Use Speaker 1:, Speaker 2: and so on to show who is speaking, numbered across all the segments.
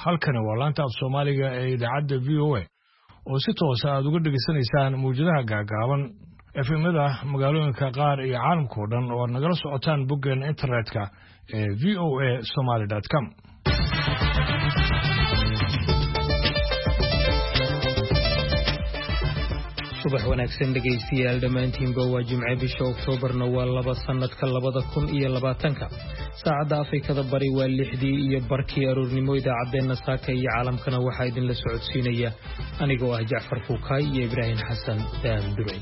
Speaker 1: halkani waa laanta af Soomaaliga ee idaacadda VOA oo si toos ah aad uga dhageysanaysaan muujadaha gaagaaban FM-da magaalooyinka qaar iyo caalamka oo dhan oo aad nagala socotaan boggan internetka ee voasomali.com.
Speaker 2: subax wanaagsan dhegaystayaal dhammaantiinba waa Jimce bisha Oktoobarna waa 2 sanadka 2020 saacadda Afrikada bari waa 6 iyo barkii aroornimo idaacadeena saaka iyo caalamkana waxaa idin la socodsiinaya anigoo ah Jaafar Fuukaay iyo Ibrahim Xasan Daandurey.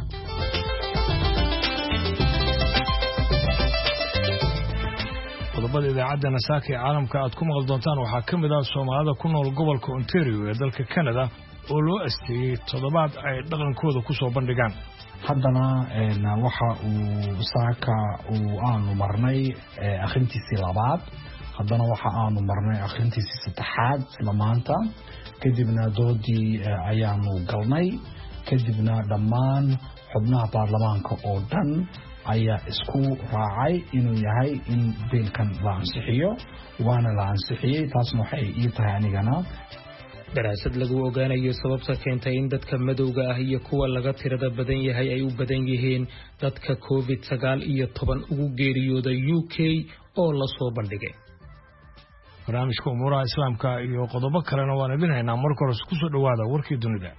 Speaker 1: qodobada idaacadda saaka ee caalamka aad ku maqal doontaan waxaa ka mid ah Soomaalida ku nool gobolka Ontario ee dalka Canada oo loo asteeyay toddobaad ay dhaqankooda ku soo bandhigaan.
Speaker 3: haddana waxa uu saaka aanu marnay akhrintiisii labaad, haddana waxa aanu marnay akhrintiisii saddexaad isla maanta, kadibna doodii ayaanu galnay, kadibna dhammaan xubnaha baarlamaanka oo dhan ayaa isku raacay inuu yahay in biilkan la ansixiyo, waana la ansixiyey. taasna waxay ii tahay anigana
Speaker 2: daraasad lagu ogaanayo sababta keentay in dadka madowga ah iyo kuwa laga tirada badan yahay ay u badan yihiin dadka COVID-19 ugu geeriyooda UK oo la soo bandhigay.
Speaker 1: barnaamijka umuuraha islaamka iyo qodobo kalena waan idin haynaa. marka hore ku soo dhawaada warkii dunida.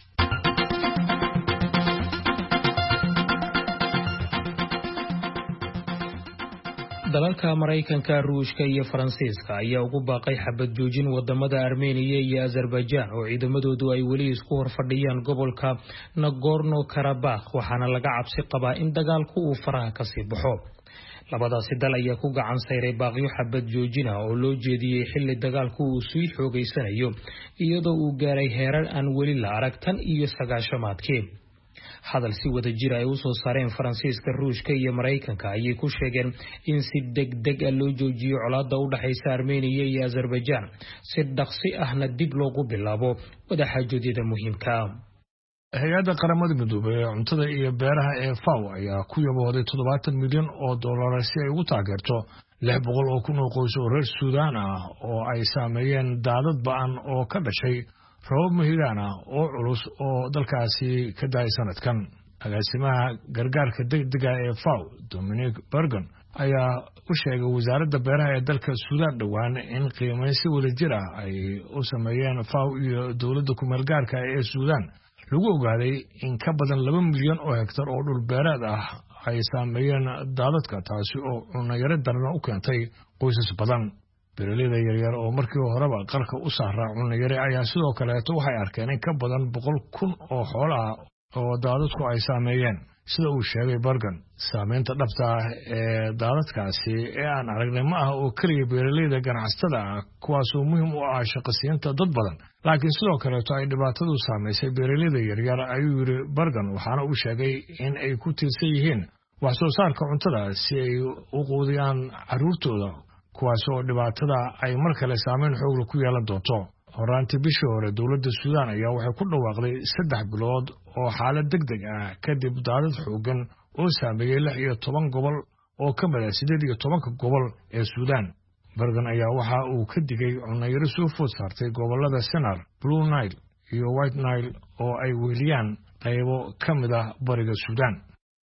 Speaker 2: dalalka Mareykanka, Ruushka iyo Faransiiska ayaa ugu baaqay xabad joojin wadamada Armenia iyo Azerbaijan oo ciidamadoodu ay weli isku horfadhiyaan gobolka Nagorno-Karabakh, waxaana laga cabsi qabaa in dagaalku uu faraha ka sii baxo. labadaasi dal ayaa ku gacan sayray baaqyo xabad joojin ah oo loo jeediyey xilli dagaalku uu sii xoogaysanayo iyadoo uu gaaray heerar aan weli la arag tan iyo 90-maadkii. hadal si wada jir ay u soo saareen Faransiiska, Ruushka iyo Mareykanka ayay ku sheegeen in si degdeg ah loo joojiyo colaadda u dhaxaysa Armenia iyo Azerbaijan si dhaqsi ahna dib loogu bilaabo wadaxaajoodida muhiimka ah.
Speaker 1: hay'adda qaramada midoobay ee cuntada iyo beeraha ee FAO ayaa ku yabooday $70 milyan si ay ugu taageerto 600 oo kun oo qoys oo reer Suudaan ah oo ay saameeyeen daadad ba'an oo ka dhashay roobab mahigaan ah oo culus oo dalkaasi ka daay sanadkan. agaasimaha gargaarka degdega ee FAO Dominique Burgeon ayaa u sheegay wasaaradda beeraha ee dalka Suudaan dhawaan in qiimayn si wada jir ah ay u sameeyeen FAO iyo dowladda ku meel gaarka ee Suudaan lagu ogaaday in ka badan 2 milyan oo hektar oo dhul beereed ah ay saameeyeen daadadka, taasi oo cunno yari daran u keentay qoysas badan. beeraleyda yaryar oo markii horeba qarka u saaraa cunno yari ayaa sidoo kaleeto waxay arkeen in ka badan 100,000 oo xoolo ah oo daadadku ay saameeyeen. sida uu sheegay Burgeon, saameynta dhabta ah ee daadadkaasi ee aan aragnay ma aha oo keliya beeraleyda ganacsatada ah kuwaasoo muhiim u ah shaqasiinta dad badan, laakiin sidoo kaleeto ay dhibaatadu saameysay beeraleyda yaryar, ayuu yidhi Burgeon. waxaana uu sheegay in ay ku tiirsan yihiin wax soo saarka cuntada si ay u quudiyaan carruurtooda, kuwaasoo dhibaatada ay mar kale saameyn xoog ku yeelan doonto. horaantii bishii hore dowladda Suudaan ayaa waxay ku dhawaaqday 3 bilood oo xaalad degdeg ah kadib daadad xoogan oo saameeyay 16 gobol oo ka mid ah 18 gobol ee Suudaan. Burgeon ayaa waxa uu ka digay cunno yari soo food saartay gobolada Sennar, Blue Nile iyo White Nile oo ay weeliyaan qaybo ka mid ah bariga Suudaan.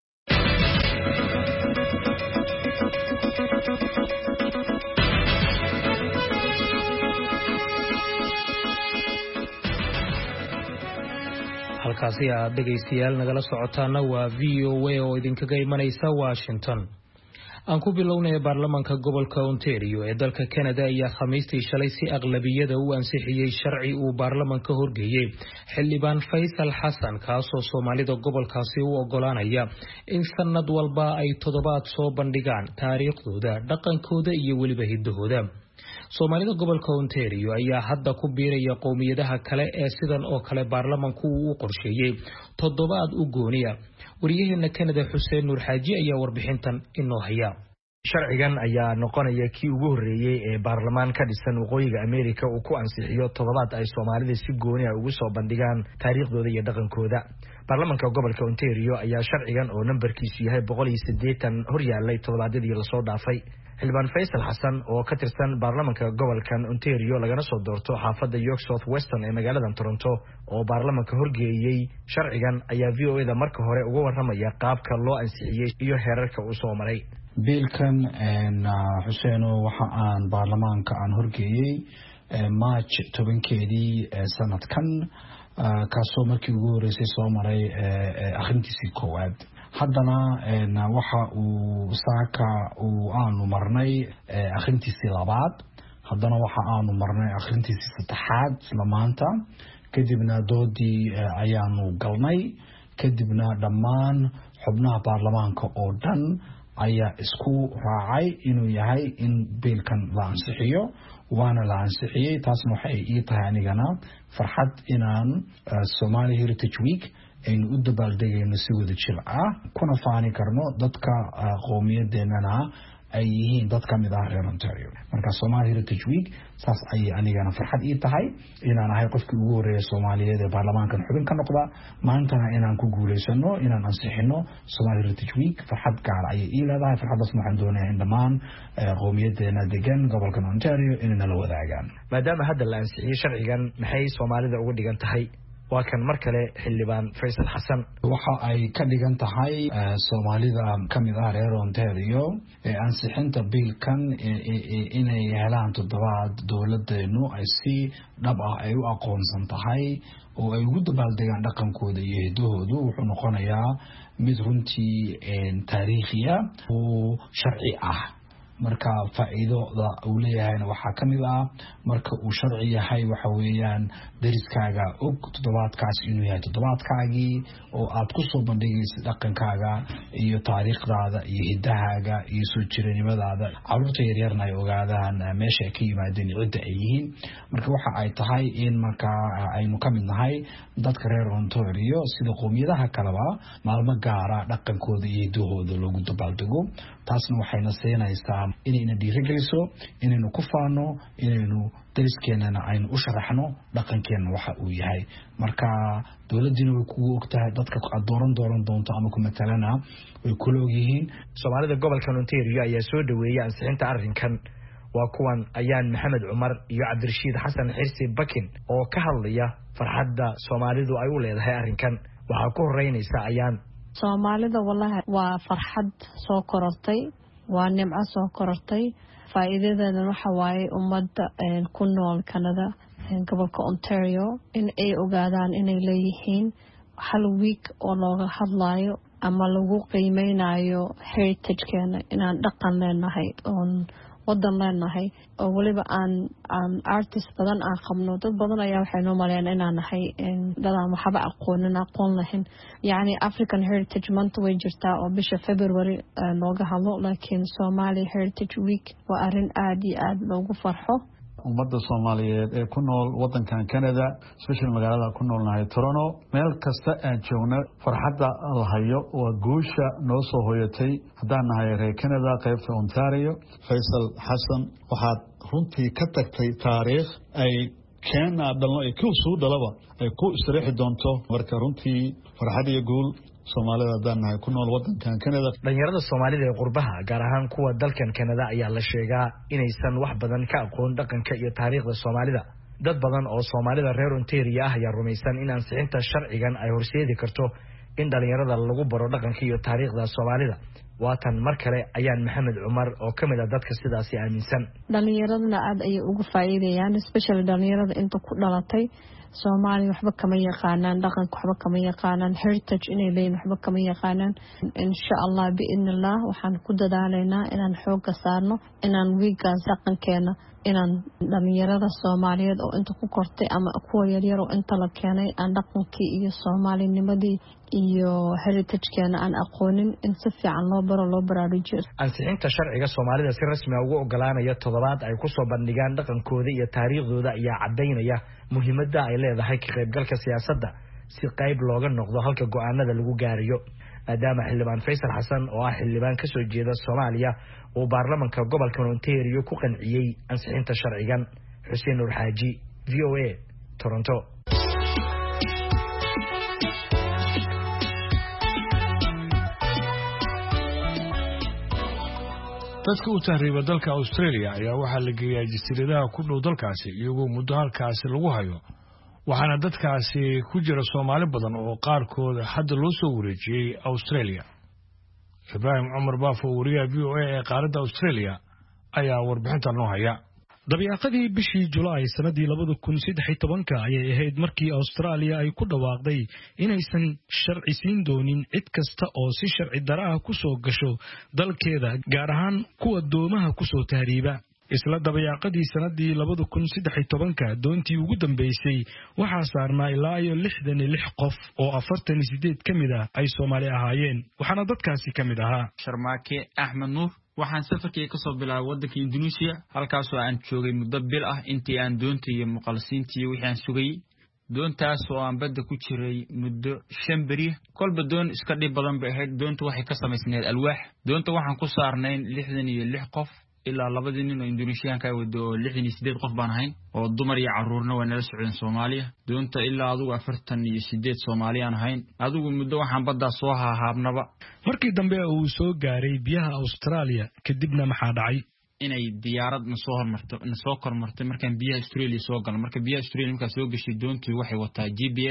Speaker 2: halkaasi aad dhegaystayaal nagala socotaana waa VOA oo idinkaga imanaysa Washington. aan ku bilownay baarlamaanka gobolka Ontario ee dalka Canada ayaa Khamiistii shalay si aqlabiyada u ansixiyay sharci uu baarlamaanka horgeeyay xildhibaan Faysal Xasan, kaasoo Soomaalida gobolkaasi u ogolaanaya in sanad walba ay toddobaad soo bandhigaan taariikhdooda, dhaqankooda iyo weliba hidahooda. Soomaalida gobolka Ontario ayaa hadda ku biiraya qowmiyadaha kale ee sidan oo kale baarlamaanku uu u qorsheeyay toddobaad u gooniya. wariyaheena Canada Xuseen Nuur Xaaji ayaa warbixintan inoo haya.
Speaker 4: sharcigan ayaa noqonaya kii ugu horeeyay ee baarlamaan ka dhisan waqooyiga Ameerika uu ku ansixiyo toddobaad ay Soomaalida si gooni ah ugu soo bandhigaan taariikhdooda iyo dhaqankooda. Baarlamaanka gobolka Ontario ayaa sharcigan oo nambarkiisu yahay 180 hor yaallay toddobaadyadii la soo dhaafay. xildhibaan Faysal Xasan oo ka tirsan baarlamaanka gobolkan Ontario lagana soo doorto xaafadda York South Western ee magaalada Toronto oo baarlamaanka horgeeyay sharcigan ayaa VOA-da marka hore uga waramaya qaabka loo ansixiyay iyo heerarka uu soo maray.
Speaker 3: biilkan Xuseen waxa aan baarlamaanka aan horgeeyay March 10keedii sanadkan kaasoo markii ugu horeysay soo maray akhrintiisii koowaad. haddana waxa uu saaka aanu marnay akhrintiisii labaad. haddana waxa aanu marnay akhrintiisii saddexaad isla maanta. kadibna doodii ayaanu galnay. kadibna dhammaan xubnaha baarlamaanka oo dhan ayaa isku raacay inuu yahay in biilkan la ansixiyo. waana la ansixiyay. taasna waxay ii tahay anigana farxad inaan Somali Heritage Week aynu u dabaaldegayno si wada jir ah kuna faani karno dadka qowmiyadeennana ay yihiin dad ka mid ah reer Ontario. marka Somali Heritage Week saas ay anigana farxad ii tahay inaan ahay qofkii ugu horeeyay Soomaaliyeed ee baarlamaankan xubin ka noqda. maantana inaan ku guuleysano inaan ansixino Somali Heritage Week farxad gaar ah ay ii leedahay. farxadaas waxaan doonayaa in dhammaan qowmiyadeena degan gobolkan Ontario inay la wadaagaan.
Speaker 4: maadaama hadda la ansixiyay sharcigan maxay Soomaalida ugu dhigan tahay? waa kan mar kale xildhibaan Faysal Xasan.
Speaker 3: waxa ay ka dhigan tahay Soomaalida ka mid ah reer Ontario ansixinta biilkan inay helaan toddobaad dowladeenu ay si dhab ah ay u aqoonsan tahay oo ay ugu dabaaldegaan dhaqankooda iyo hidahoodu. wuxuu noqonayaa mid runtii taariikhiya oo sharci ah. marka faa'iidada uu leeyahayna waxaa ka mid ah marka uu sharci yahay waxa weeyaan dariskaaga og toddobaadkaas inuu yahay toddobaadkaagii oo aad ku soo bandhigaysid dhaqankaaga iyo taariikhdaada iyo hidahaaga iyo soo jiranimadaada. carruurta yaryarna ay ogaadaan meesha ay ka yimaadeen cidda ay yihiin. marka waxa ay tahay in marka aynu ka mid nahay dadka reer Ontario sida qowmiyadaha kaleba maalmo gaara dhaqankooda iyo hidahooda loogu dabaaldego. taasna waxayna siinaysaa inayna dhiirigeliso inaynu ku faano inaynu dariskeenana aynu u sharaxno dhaqankeena waxa uu yahay. marka dowladdiina way kugu ogtahay dadka aad dooran doonto ama ku matalana way kula ogyihiin.
Speaker 4: Soomaalida gobolkan Ontario ayaa soo dhaweeyay ansixinta arrinkan. waa kuwan Ayaan Maxamed Cumar iyo Cabdirashiid Xasan Xirsi Bakin oo ka hadlaya farxadda Soomaalidu ay u leedahay arrinkan. waxaa ku horeynaysa Ayaan.
Speaker 5: Soomaalida wallahi waa farxad soo korortay. waa nimco soo korortay. faa'iidadeedana waxa waaye ummadda ku nool Canada gobolka Ontario in ay ogaadaan inay leeyihiin hal week oo looga hadlayo ama lagu qiimeynayo heritage-keena inaan dhaqan leenahay oon wadan leenahay oo waliba aan artist badan aan qabno. dad badan ayaa waxay noo maleeyaan inaan nahay dad aan waxba aqoon lahayn. yacni African Heritage Month way jirtaa oo bisha February looga hadlo laakiin Somali Heritage Week waa arrin aad iyo aad loogu farxo.
Speaker 6: ummadda Soomaaliyeed ee ku nool wadankan Canada especially magaalada ku noolnahay Toronto meel kasta aan joogno farxadda la hayo waa guusha noo soo hoyatay haddaan nahay reer Canada qaybta Ontario. Faysal Xasan waxaad runtii ka tagtay taariikh ay Kenya dhalno ay ku soo dhalaba ay ku isreexi doonto. marka runtii farxad iyo guul Soomaalida haddaan nahay ku nool wadankan Canada.
Speaker 4: dhalinyarada Soomaalida ee qurbaha gaar ahaan kuwa dalkan Canada ayaa la sheegaa inaysan wax badan ka aqoon dhaqanka iyo taariikhda Soomaalida. dad badan oo Soomaalida reer Ontario ah ayaa rumaysan in ansixinta sharcigan ay horseedi karto in dhalinyarada lagu baro dhaqanka iyo taariikhda Soomaalida. waatan mar kale Ayaan Maxamed Cumar oo kamid ah dadka sidaasi aaminsan.
Speaker 5: dhalinyaradana aad ay ugu faa'iideyaan especially dhalinyarada inta ku dhalatay Soomaali waxba kama yaqaanaan dhaqanka waxba kama yaqaanaan heritage inay leeyihiin waxba kama yaqaanaan. insha Allah biidnillah waxaan ku dadaalaynaa inaan xoogga saarno inaan wiigaas dhaqankeena inaan dhalinyarada Soomaaliyeed oo inta ku kortay ama kuwa yaryar oo inta la keenay aan dhaqankii iyo Soomaalinimadii iyo heritage-keena aan aqoonin in si fiican loo baro loo baraarujiyo.
Speaker 4: ansixinta sharciga Soomaalida si rasmi ah ugu ogolaanaya toddobaad ay ku soo bandhigaan dhaqankooda iyo taariikhdooda ayaa cadeynaya muhiimadda ay leedahay ka qaybgalka siyaasadda si qayb looga noqdo halka go'aanada lagu gaariyo. maadaama xildhibaan Faysal Xasan oo ah xildhibaan ka soo jeeda Soomaaliya oo baarlamaanka gobolka Ontario ku qanciyay ansixinta sharcigan. Xuseen Nur Xaaji, VOA, Toronto.
Speaker 1: dadka u tahriiba dalka Australia ayaa waxaa la geeyay jasiiradaha ku dhow dalkaasi iyagoo muddo halkaasi lagu hayo waxaana dadkaasi ku jira Soomaali badan oo qaarkood hadda loo soo wareejiyay Australia. Ibrahim Umar Baafo wariyaha VOA ee qaaradda Australia ayaa warbixintan noo haya.
Speaker 7: dabiiqadii bishii Julaay sanadii 2013 ayay ahayd markii Australia ay ku dhawaaqday inaysan sharci siin doonin cid kasta oo si sharci darro ah ku soo gasho dalkeeda gaar ahaan kuwa doomaha ku soo tahriiba. isla dabiiqadii sanadii 2013 doontii ugu dambeysay waxaa saarnaa ilaa 66 qof oo 48 kamid ah ay Soomaali ahaayeen waxaana dadkaasi kamid ahaa
Speaker 8: Sharmaake Axmed Nuur. waxaan safarkii ka soo bilaabay waddanka Indonesia halkaas oo aan joogay muddo bil ah intii aan doontii iyo muqalsiintii wixii aan sugay doontaas oo aan badda ku jiray muddo 5 bari kolba doon iska dhib badan bay ahayd doontu waxay ka samaysneed alwaax doonta waxaan ku saarnay 66 qof ilaa 2 nin oo Indonesian ka wado 68 qof baan ahayn oo dumar iyo caruurna waa nala socdeen Soomaaliya doonta ilaa adigu 48 Soomaaliyaan ahayn adigu muddo waxaan badda soo haabnaba.
Speaker 7: markii dambe uu soo gaaray biyaha Australia kadibna maxaa dhacay
Speaker 8: inay diyaarad na soo kormartay markaan biyaha Australia soo galno marka biyaha Australia marka soo gashay doontii waxay wataa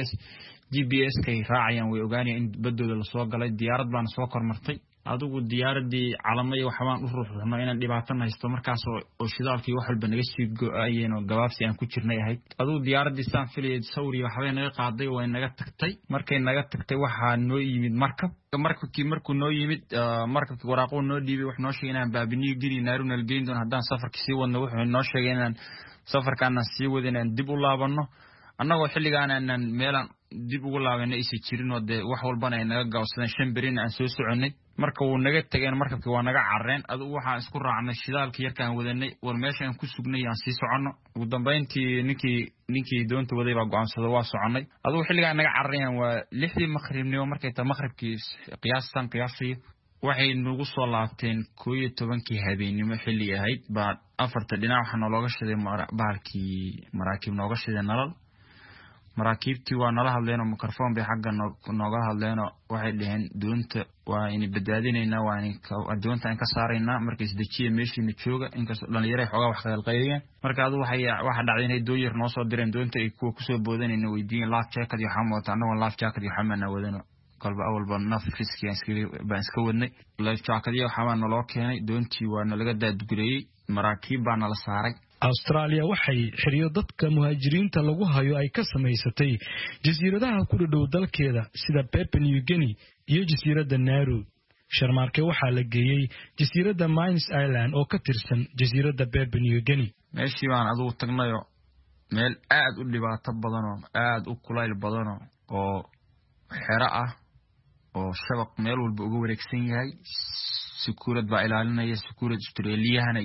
Speaker 8: GPS kay raacayaan way ogaanayaan in baddooda la soo galay diyaarad baan soo kormartay adigu diyaaradii calamay waxaan u ruuxno inaan dhibaato haysto markaas oo shidaalkii wax walba naga sii go'ayeen oo gabaabsi aan ku jirnay ahayd adigu diyaaradii saan filayay sawir waxbay naga qaaday way naga tagtay markay naga tagtay waxa noo yimid markabkii markuu noo yimid markabkii waraaqo noo dhiibay wax noo sheegay inaan baabiniyo geli naarunal geyn doon haddaan safarkii sii wadno wuxuu noo sheegay inaan safarkaana sii wadin aan dib u laabano annagoo xilligaan aan meelan dib ugu laabanay isi jirin oo de wax walbana ay naga gaawsadeen 5 bari aan soo soconay marka uu naga tageen markabkii waa naga carreen adigu waxaan isku raacnay shidaalkii yarkaan wadanay war meesha aan ku sugnay aan sii socono ugu dambeyntii ninkii doonta waday baa go'aansaday waa soconay adigu xilligaan naga carreen waa 6 maqribnimo markay ta maqribkii qiyaasii waxay nagu soo laabteen 12 habeenimo xilli ahayd baa afarta dhinac waxaan looga shiday bahalkii maraakiib nooga shiday nalal maraakiibtii waa nala hadleen oo mikrofon bay xagga nooga hadleen oo waxay dhaheen doonta waa in badbaadinayna waa in doonta aan ka saarayna markay isdajiye meeshii jooga inkastoo dhalinyaro xogaa wax qalqayliyeen marka adu waxa dhacday inay dooyar noo soo direen doonta ay kuwa ku soo boodanayna weydiin life jacket iyo xamoota anagoo life jacket iyo xamana wadano qalba awalba naf riski aan iska wadnay life jacket iyo xamana loo keenay doontii waa nalaga daadgureeyay maraakiib baa nala saaray.
Speaker 7: Australia waxay xiriyo dadka muhaajiriinta lagu hayo ay ka samaysatay jasiiradaha ku dhow dalkeeda sida Papua New Guinea iyo jasiiradda Nauru. Sharmaake waxaa la geeyay jasiiradda Manus Island oo ka tirsan jasiiradda Papua New Guinea.
Speaker 8: meeshii baan adigu tagnayo meel aad u dhibaato badan oo aad u kulayl badan oo xero ah oo shabaq meel walba uga wareegsan yahay sikuurad baa ilaalinaya sikuurad Australiana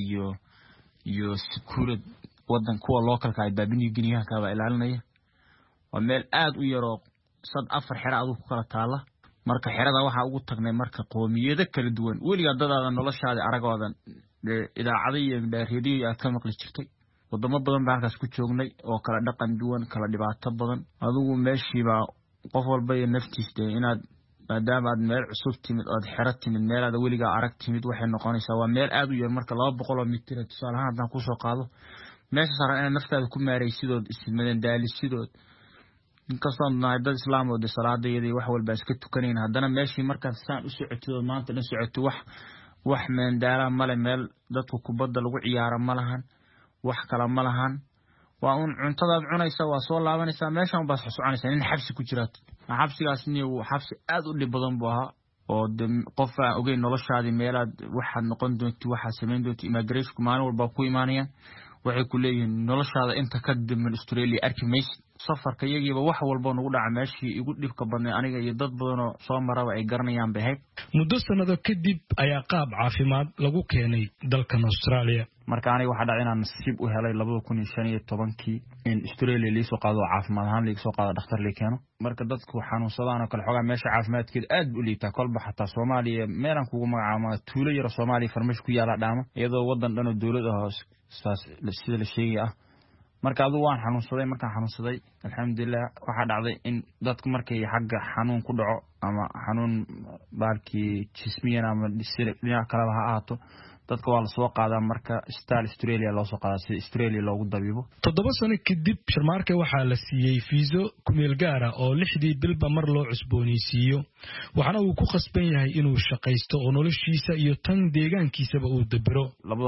Speaker 8: iyo sikuurad wadan kuwa localka ay Papua New Guinea ka baa ilaalinaya waa meel aad u yar oo 4 xero adigu ku kala taala marka xerada waxa ugu tagnay marka qoomiyada kala duwan weliga dadaada noloshaada aragoodan idaacada iyo raadiyo aad ka maqli jirtay wadamo badan baan halkaas ku joognay oo kala dhaqan duwan kala dhibaato badan adigu meeshii baa qof walba iyo naftiisa inaad maadaama aad meel cusub timid oo xero timid meel aad weliga arag timid waxay noqonaysaa waa meel aad u yar marka 200 mitir tusaale ahaan hadaan ku soo qaado meesha saaran in naftaada ku maareysidood ismadeen daalisidood inkastoo dad islaam oo salaadayada wax walba iska tukanayna haddana meeshii markaas saan u socotido maanta la socoto wax meendala male meel dadku kubadda lagu ciyaaro ma lahan wax kala ma lahan waa un cuntada cunaysa waa soo laabanaysa meeshan baa soconaysa in xabsi ku jiraato xabsigaasni uu xabsi aad u dhib badan buu ahaa oo qof aan ogeyn noloshaadii meelaad waxaad noqon doonto waxa sameyn doonto immigration maalin walba ku imaanayaan waxay ku leeyihiin noloshaada inta ka dib Australia arkimays safarka iyagiiba wax walba nagu dhaca meeshii igu dhibka badnay aniga iyo dad badan oo soo maraba ay garanayaan bahay
Speaker 7: muddo sanado kadib ayaa qaab caafimaad lagu keenay dalkan Australia
Speaker 8: marka aniga waxa dhacay inaan nasiib u helay 2015 in Australia liiso qaado caafimaad ahaan liiso qaado dhakhtar la keeno marka dadku xanuunsadaan oo kale xogaa meesha caafimaadkeeda aad u liita kolba xataa Soomaaliya meelan kugu magacaama tuulo yar Soomaaliya farmash ku yaala dhaama iyadoo wadan dhan oo dawlad ah sida la sheegay ah marka adu waan xanuunsaday alxamdulillah waxa dhacday in dadku markay xagga xanuun ku dhaco ama xanuun baalkii jismiyan ama dhinaca kale ha ahaato dadka waa la soo qaadaa marka Australia loo soo qaadaa si Australia loogu dabiibo
Speaker 7: 7 sano kadib Sharmaarke waxaa la siiyay fiiso kumeel gaar ah oo 6 bilba mar loo cusboonaysiiyo waxaana uu ku khasban yahay inuu shaqaysto oo noloshiisa iyo tan deegaankiisaba uu dabiro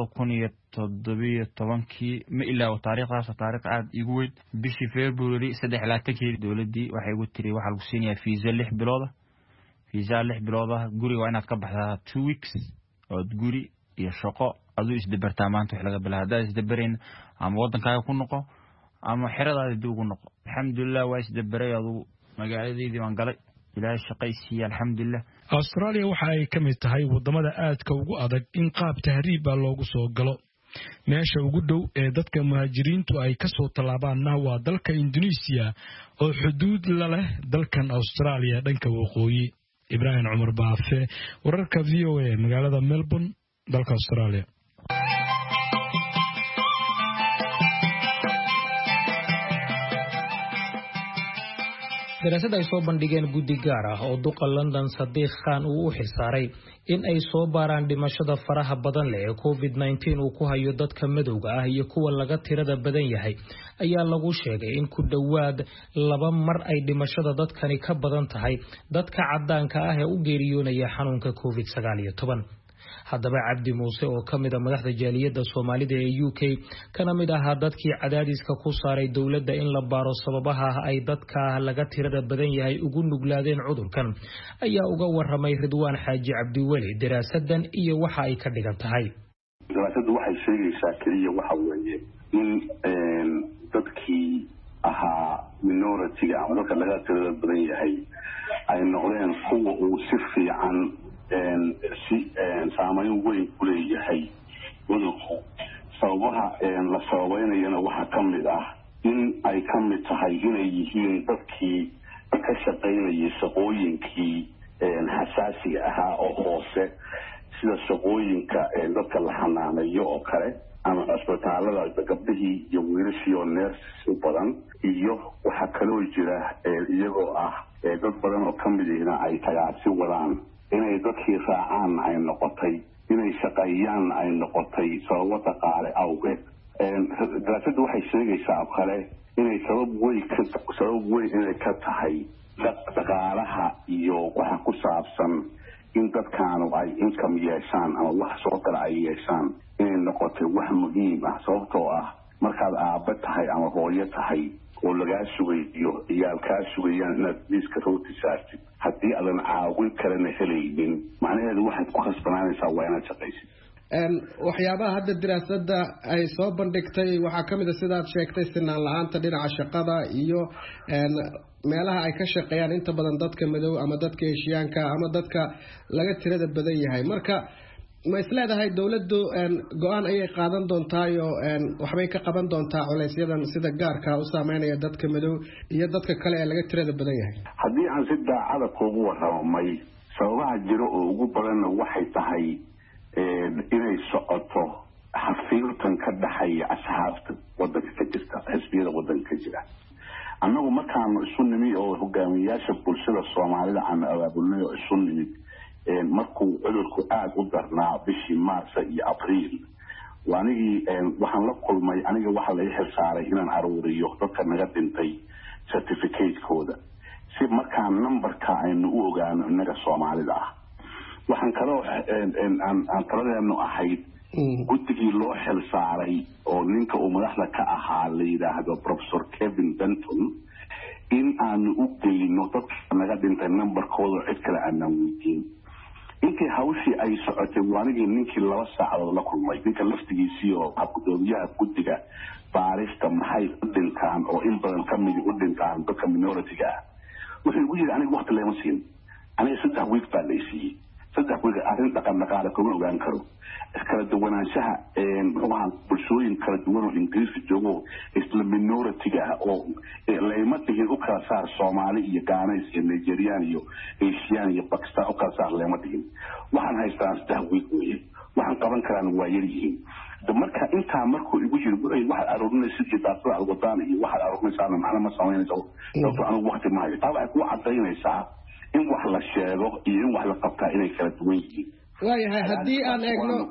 Speaker 8: 2017 ma ilaa taariikhdaas taariikh aad igu weyn bishii February 3 dawladii waxay ugu tiri waxa lagu siinayaa fiiso 6 bilood guriga waa inaad ka baxdaa 2 weeks oo guri iyo shaqo adu isdabartaa maanta wax laga bilaabo isdabareen ama wadankaaga ku noqo ama xiradaada dib ugu noqo alxamdulillah waa isdabaray adu magaaladeedii waan galay ilaahay shaqaysiiyay alxamdulillah
Speaker 7: Australia waxa ay ka mid tahay wadamada aadka ugu adag in qaab tahriib ah loogu soo galo meesha ugu dhow ee dadka muhaajiriintu ay ka soo talaabaanna waa dalka Indonesia oo xuduud la leh dalkan Australia dhanka waqooyi Ibrahim Umar Baafe wararka VOA magaalada Melbourne dalka Australia
Speaker 2: daraasad ay soo bandhigeen guddi gaar ah oo duqa London Sadiq Khan uu u xilsaaray in ay soo baaraan dhimashada faraha badan leh ee COVID-19 uu ku hayo dadka madowga ah iyo kuwa laga tirada badan yahay ayaa lagu sheegay in ku dhawaad 2 mar ay dhimashada dadkani ka badan tahay dadka cadaanka ah ee u geeriyoonaya xanuunka COVID-19 haddaba Cabdi Muuse oo kamid ah madaxda jaaliyadda Soomaalida ee UK kana mid ah dadkii cadaadiska ku saaray dawladda in la baaro sababaha ay dadka laga tirada badan yahay ugu nuglaadeen cudurkan ayaa uga waramay Ridwaan Xaaji Cabdi Wali daraasadan iyo waxa ay ka dhigan tahay
Speaker 9: daraasadu waxay sheegaysaa kaliya waxa weeye in dadkii ahaa minority ama dadka laga tirada badan yahay ay noqdeen kuwa uu si fiican saamayn weyn ku leeyahay cudurku sababaha la sababeynayana waxaa ka mid ah in ay ka mid tahay inay yihiin dadkii ka shaqaynayay shaqooyinkii xasaasiga ahaa oo hoose sida shaqooyinka dadka la xanaaneeyo oo kale ama isbitaalada gabdhihii iyo wiilashii oo nurses u badan iyo waxaa kaloo jira iyagoo ah dad badan oo ka mid ihina ay tagaasi wadaan inay dadkii raacaan ay noqotay inay shaqeeyaan ay noqotay sababo dhaqaale awgeed daraasadu waxay sheegaysaa kale inay sabab weyn inay ka tahay dhaqaalaha iyo waxa ku saabsan in dadkaanu ay income yeeshaan ama wax soo kale ay yeeshaan inay noqotay wax muhiim ah sababtoo ah markaad aabba tahay ama hooyo tahay oo lagaa sugayo iyaalkaa sugayaan inaad miiska rooti saartid haddii aadan caawin kalena helaynin macnaheedu waxaad ku khasbanaanaysaa waa inaad shaqaysid
Speaker 10: waxyaabaha hadda daraasada ay soo bandhigtay waxaa ka mid a sidaad sheegtay sinaan la-aanta dhinaca shaqada iyo meelaha ay ka shaqeeyaan inta badan dadka madow ama dadka heshiyaanka ama dadka laga tirada badan yahay marka ma isleedahay dawladdu go-aan ayay qaadan doontaayoo waxbay ka qaban doontaa culeysyadan sida gaarka u saameynaya dadka madow iyo dadka kale ee laga tirada badan yahay
Speaker 9: haddii aan si daacada kuugu waramay sababaha jiro oo ugu badanna waxay tahay inay socoto xafiirtan ka dhaxaya asxaabta wadanka ka jirta xisbiyada wadanka ka jira annagu markaanu isu nimi oo hogaamiyayaasha bulshada Soomaalida aan abaabulnay oo isu nimid markuu cudurku aad u darnaa bishii Maarso iyo Abriil waxaan la kulmay aniga waxa la xilsaaray inaan aruuriyo dadka naga dhintay certificate-kooda si markaan numberka aynu u ogaano inaga Soomaalida ah waxaan kaloo aan taladeenu ahayd guddigii loo xilsaaray oo ninka uu madaxda ka ahaa la yidhaahdo Professor Kevin Benton in aanu u geyno dadka naga dhintay numberkooda cid kale aanan weydiin intii hawshii ay socotay waanigii ninkii 2 saacadood la kulmay ninka laftigiisii oo gudoomiyaha guddiga baarista maxay u dhintaan oo in badan ka mid u dhintaan dadka minority-ga ah wuxuu ugu yidhi aniga waqti lama siin aniga 3 week baa la siiyey 3 week arrin dhaqaale kuma ogaan karo kala duwanaanshaha muxuuaha bulshooyin kala duwan oo ingiriiska joogo isla minority-ga ah oo layma dhihin u kala saar Soomaali iyo Ghanais iyo Nigerian iyo Asian iyo Pakistan u kala saar layma dhihin waxaan haystaa 3 wiil weeye waxaan qaban karaan waa yar yihiin marka intaa markuu igu jiro waxa aroornaysa sidii daaqada alwadaan iyo waxa aroornaysa macna ma sameynayso sababtoo aan waqti ma hayo taa waxay ku cadaynaysaa in wax la sheego iyo in wax la qabtaa inay kala duwan yihiin
Speaker 10: waayahay haddii aan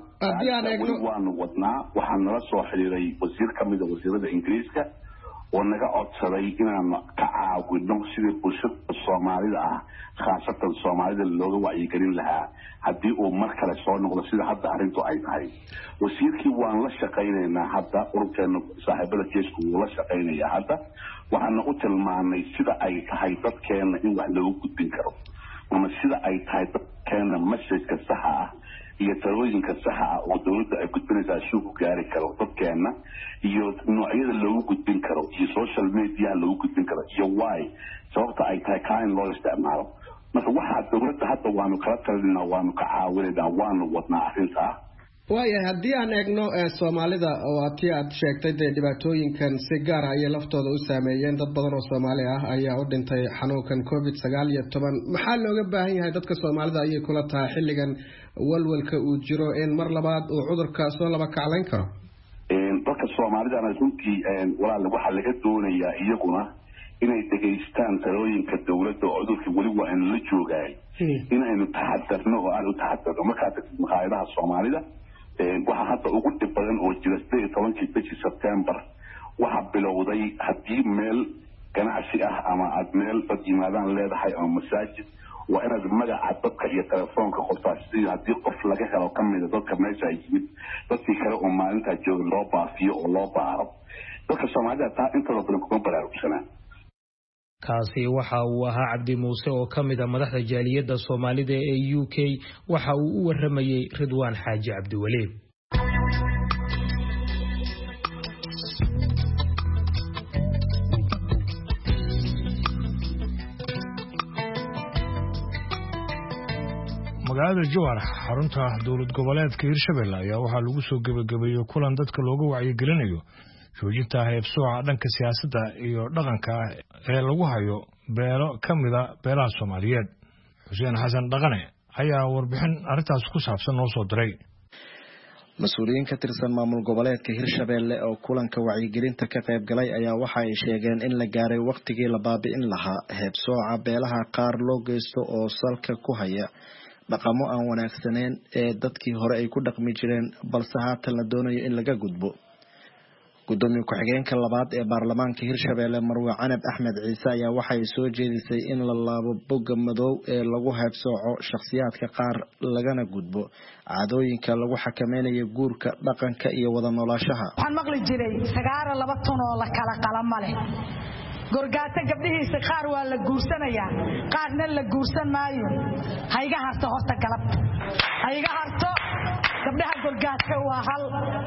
Speaker 10: eegno
Speaker 9: waanu wadnaa waxaan nala soo xiriiray wasiir ka mid ah wasiirada Ingiriiska oo naga codsaday inaan ka caawino sidii bulshada Soomaalida ah khaasatan Soomaalida looga wacyigelin lahaa haddii uu mar kale soo noqdo sida hadda arrintu ay tahay wasiirkii waan la shaqaynaynaa hadda ururkeena saaxiibada jeesku wuu la shaqaynayaa hadda waxaana u tilmaanay sida ay tahay dadkeena in wax loogu gudbin karo ama sida ay tahay dadkeena message-ka saxa ah iyo talooyinka saxa ah oo dawladda ay gudbinaysaa si uu gaari karo dadkeena iyo noocyada loogu gudbin karo iyo social media loogu gudbin karo iyo why sababta ay tahay kaan loo isticmaalo marka waxa dawladda hadda waanu kala talinaa waanu ka caawinaynaa waanu wadnaa arrintaa
Speaker 10: waayahay haddii aan eegno Soomaalida oo aad sheegtay dhibaatooyinkan si gaar ah ay laftooda u saameeyeen dad badan oo Soomaali ah ayaa u dhintay xanuunkan COVID-19 maxaa looga baahan yahay dadka Soomaalida ayay kula tahay xilligan walwalka uu jiro in mar labaad uu cudurka soo laba kaclayn karo
Speaker 9: dadka Soomaalida runtii walaal waxa laga doonayaa iyaguna inay dhageystaan talooyinka dawladda oo cudurka wali waa in la joogay inaynu taxadarno oo aan u taxadarno marka maqaayadaha Soomaalida waxa hadda ugu dhib badan oo jira 18 bishii September waxa bilowday haddii meel ganacsi ah ama aad meel dad yimaadaan leedahay ama masaajid waa inaad magaca dadka iyo telefoonka qortaa sidii haddii qof laga helo ka mid ah dadka meesha yimid dadkii kale oo maalinta jooga loo baafiyo oo loo baaro dadka Soomaalida taa inta badan kuma baraarugsanaa
Speaker 2: kaasi waxa uu ahaa Cabdi Muuse oo ka mid ah madaxda jaaliyadda Soomaalida ee UK waxa uu u waramayay Ridwaan Xaaji Cabdiwali
Speaker 1: magaalada Jowhar xarunta dowlad goboleedka Hirshabelle ayaa waxaa lagu soo gabagabeeyay kulan dadka looga wacyigelinayo joojinta heebsooca dhanka siyaasadda iyo dhaqanka ee lagu hayo beelo ka mid ah beelaha Soomaaliyeed Xuseen Xasan Dhaqane ayaa warbixin arrintaas ku saabsan noo soo diray
Speaker 11: mas-uuliyiin ka tirsan maamul goboleedka Hirshabelle oo kulanka wacyigelinta ka qayb galay ayaa waxa ay sheegeen in la gaaray waqtigii la baabi'in lahaa heebsooca beelaha qaar loo geysto oo salka ku haya dhaqamo aan wanaagsaneyn ee dadkii hore ay ku dhaqmi jireen balse haatan la doonayo in laga gudbo gudoomiye ku-xigeenka labaad ee baarlamaanka Hirshabelle Marwe Canab Axmed Ciise ayaa waxay soo jeedisay in la laabo bogga madow ee lagu heebsooco shakhsiyaadka qaar lagana gudbo caadooyinka lagu xakameynayo guurka dhaqanka iyo wada noolaanshaha
Speaker 12: waxaan maqli jiray sagaara 2 ton oo la kala qalama leh gorgaata gabdhihiisa qaar waa la guursanayaa qaarna la guursan maayo hayga harto horta galabta hayga harto gabdhaha gorgaata waa hal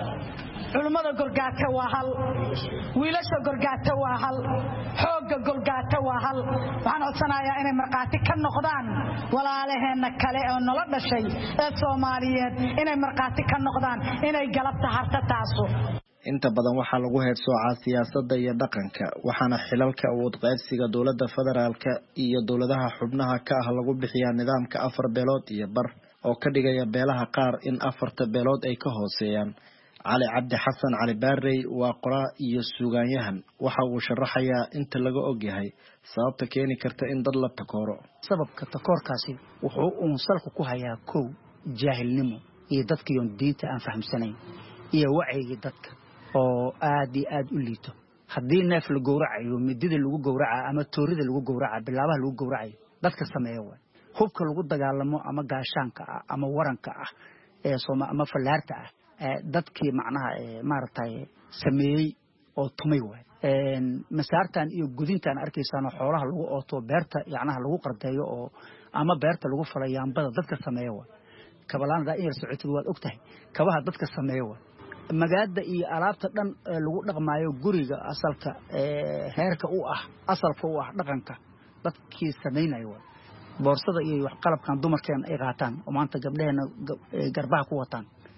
Speaker 12: culimada gorgaata waa hal wiilasha gorgaata waa hal xoogga gorgaata waa hal waxaan codsanayaa inay marqaati ka noqdaan walaalaheena kale oo nolol dhashay ee Soomaaliyeed inay marqaati ka noqdaan inay galabta harta taaso
Speaker 11: inta badan waxaa lagu heebsoocaa siyaasadda iyo dhaqanka waxaana xilalka awood qaybsiga dowladda federaalka iyo dowladaha xubnaha ka ah lagu bixiyaa nidaamka 4 beelood iyo bar oo ka dhigaya beelaha qaar in 4 beelood ay ka hooseeyaan Cali Cabdi Xasan Cali Baarey waa qoraa iyo suugaanyahan waxa uu sharaxayaa inta laga og yahay sababta keeni karta in dad la takooro
Speaker 13: sababka takoorkaasi wuxuu salku ku hayaa kow jaahilnimo iyo dadkiion diinta aan fahamsanayn iyo wacyiga dadka oo aad iyo aad u liito haddii neef la gowracayo midida lagu gowraca ama toorida lagu gowraca bilaabaha lagu gowracayo dadka sameeyo way hubka lagu dagaalamo ama gaashaanka ah ama waranka ah ee ama falaarta ah dadkii macnaha maartay sameeyay oo tumay way masaartan iyo gudintan arkaysaan xoolaha lagu ooto beerta yacnaha lagu qardeeyo oo ama beerta lagu falayaanbada dadka sameeyo way kabalaanada in socotid waad ogtahay kabaha dadka sameeyo way magaada iyo alaabta dhan lagu dhaqmaayo guriga asalka heerka u ah asalka u ah dhaqanka dadkii sameeyay way boorsada iyo wax qalabkan dumarkeen ay qaataan oo maanta gabdhaheena garbaha ku wataan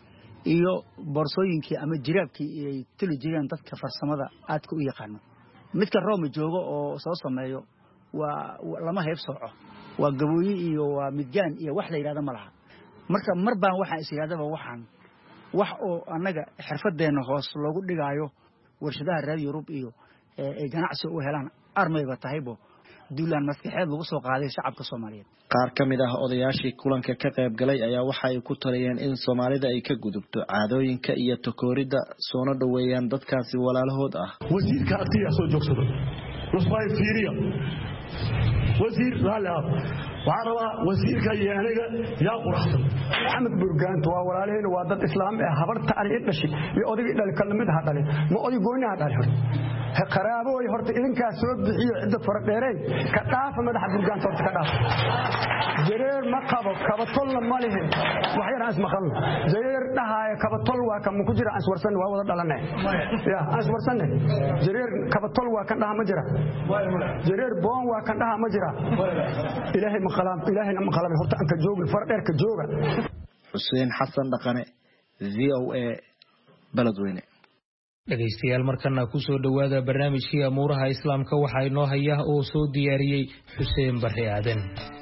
Speaker 13: iyo boorsooyinkii ama jiraabkii ay tuli jireen dadka farsamada aadka u yaqaano midka Rome joogo oo soo sameeyo waa lama hayb sooco waa gabooyi iyo waa midgaan iyo wax la yiraahdo malaha marka mar baan waxaan is yiraahdaa wax oo anaga xirfadeena hoos loogu dhigaayo warshadaha reer Yurub iyo ee ganacsi u helaan armayba tahaybo duulaan maskaxeed lagu soo qaaday shacabka Soomaaliyeed
Speaker 11: qaar kamid ah odayaashii kulanka ka qayb galay ayaa waxa ay ku taliyeen in Soomaalida ay ka gudubto caadooyinka iyo takoorida soo dhaweeyaan dadkaasi walaalahood ah
Speaker 14: wasiirka atiya soo joogsado wasbay fiiriya wasiir laalaab وعرض وزير كيانجا يا قرحان محمد برجان توا ولالين وادد إسلام هبرت على إدشي يأذي إلى الكلمة هذا ما أذي قوينا هذا قرابو يهرت إذن كسود بحي عدة فرق ديرين كتاف مدح برجان صوت كتاف جرير ما كبطل ماله وحير أنس مخل جرير نهاية كبطل وكم مكجر أنس ورسن وهو ضلنا يا أنس ورسن جرير كبطل وكان ده مجرى جرير بون وكان ده مجرى إلهي إلهي نم خلام هرت أنك جوج الفرق إيرك جوجا
Speaker 11: حسين حسن دقنة VOA بلدوينة
Speaker 2: dhageystayaal markana ku soo dhawaada barnaamijkii amuuraha islaamka waxa inoo haya oo soo diyaariyay Xuseen Barre Aadan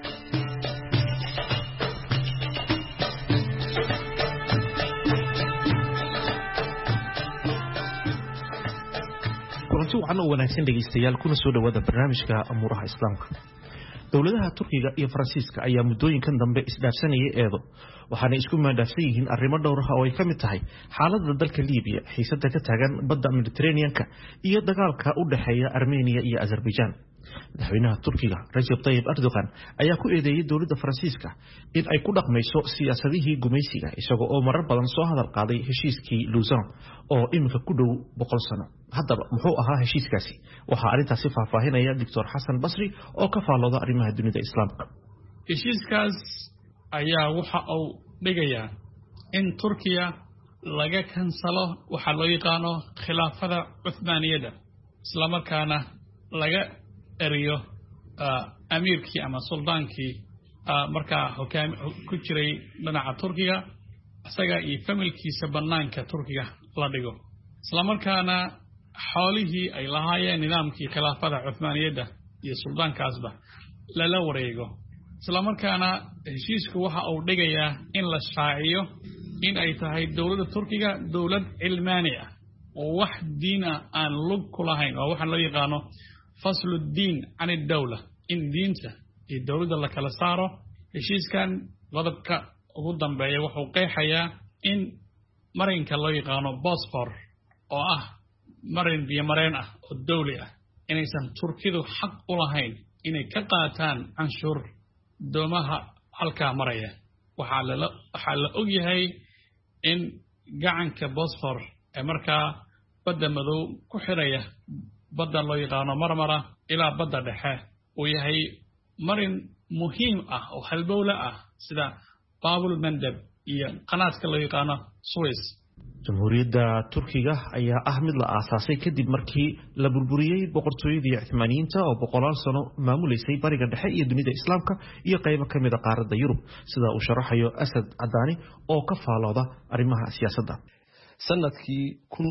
Speaker 15: kulanti waxaan u wanaagsan dhageystayaal kuna soo dhawaada barnaamijka amuuraha islaamka dawladaha Turkiga iyo Faransiiska ayaa muddooyinkan dambe isdhaafsanayay eedo waxaana isku maandhaafsan yihiin arrimo dhowr ah oo ay kamid tahay xaaladda dalka Liibiya xiisadda ka taagan badda Mediterranean-ka iyo dagaalka u dhaxeeya Armenia iyo Azerbaijan madaxweynaha Turkiga Recep Tayyip Erdogan ayaa ku eedeeyay dawladda Faransiiska in ay ku dhaqmayso siyaasadihii gumaysiga isagoo oo marar badan soo hadal qaaday heshiiskii Lausanne oo iminka ku dhow 100 sano haddaba muxuu ahaa heshiiskaasi waxa arintaasi faahfaahinaya Dr. Hassan Basri oo ka faalooda arrimaha dunida islaamka
Speaker 16: heshiiskaas ayaa waxa uu dhigayaa in Turkiya laga kansalo waxa loo yaqaano khilaafada Uthmaniyada isla markaana laga eriyo amiirkii ama suldaankii markaa hogaam ku jiray dhinaca Turkiga asaga iyo familkiisa banaanka Turkiga la dhigo isla markaana xoolihii ay lahaayeen nidaamkii khilaafada Uthmaniyada iyo suldaankaasba la wareego isla markaana heshiisku waxa uu dhigayaa in la shaaciyo in ay tahay dawladda Turkiga dawlad cilmaani ah oo wax diin aan lug ku lahayn oo waxa loo yaqaano faslu diin aan dawla in diinta iyo dawladda la kala saaro heshiiskan qodobka ugu dambeeya wuxuu qeexayaa in marinka loo yaqaano Bosphor oo ah marin biyo mareen ah oo dawli ah inaysan Turkidu xaq u lahayn inay ka qaataan canshuur doomaha halka maraya waxa la og yahay in gacanka Bosphor ee markaa badda madow ku xiraya badda loo yaqaano Marmara ilaa badda dhexe oo yahay marin muhiim ah oo halbowle ah sida Babul Mandab iyo qanaadka loo yaqaano Suez
Speaker 15: jamhuuriyadda Turkiga ayaa ah mid la aasaasay kadib markii la burburiyay boqortooyadii Uthmaniyiinta oo 100 sano maamuleysay bariga dhexe iyo dunida islaamka iyo qaybo kamid ah qaaradda Yurub sida uu sharaxayo Asad Adani oo ka faalooda arrimaha siyaasadda
Speaker 17: sanadkii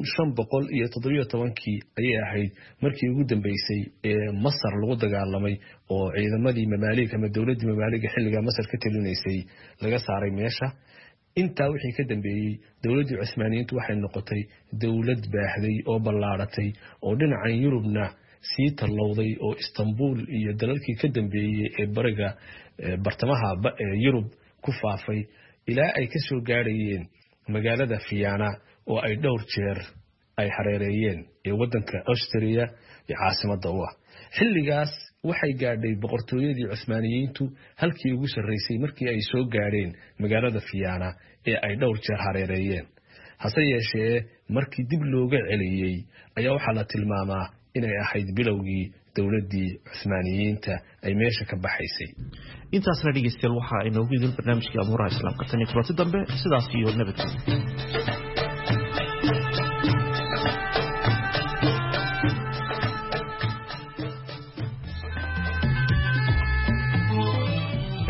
Speaker 17: 1517 ayay ahayd markii ugu dambeysay ee Masar lagu dagaalamay oo ciidamadii Mamalik ama dawladda Mamalik xilliga Masar ka talinaysay laga saaray meesha inta wixii ka dambeeyay dawladda Uthmaniyiintu waxay noqotay dawlad baahday oo ballaaratay oo dhinaca Yurubna sii talowday oo Istanbul iyo dalalkii ka dambeeyay ee bariga bartamaha Yurub ku faafay ilaa ay ka soo gaarayeen magaalada Vienna oo ay dhowr jeer ay hareereeyeen ee wadanka Austria ee caasimadda u ah xilligaas waxay gaadhay boqortooyadii Uthmaniyiintu halkii ugu sareysay markii ay soo gaareen magaalada Vienna ee ay dhowr jeer hareereeyeen hase yeeshee markii dib looga celiyay ayaa waxa la tilmaamaa inay ahayd bilowgii dawladdii Uthmaniyiinta ay meesha ka baxaysay
Speaker 15: intaasna dhageystayaal waxa ay noogu yidin barnaamijkii amuuraha islaamka tan iyo kulanti dambe sidaas iyo nabadgelyo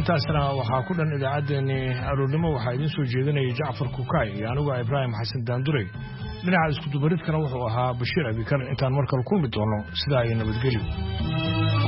Speaker 1: intaasna waxaa ku dhan idaacaddeenii aroornimo waxaa idiin soo jeedinayay jacfar kukaay iyo anigu ibraahim xasan daandurey dhinaca iskudubaridkana wuxuu ahaa bashiir abikar intaan mar kale kulmi doono sidaa iyo nabadgelyo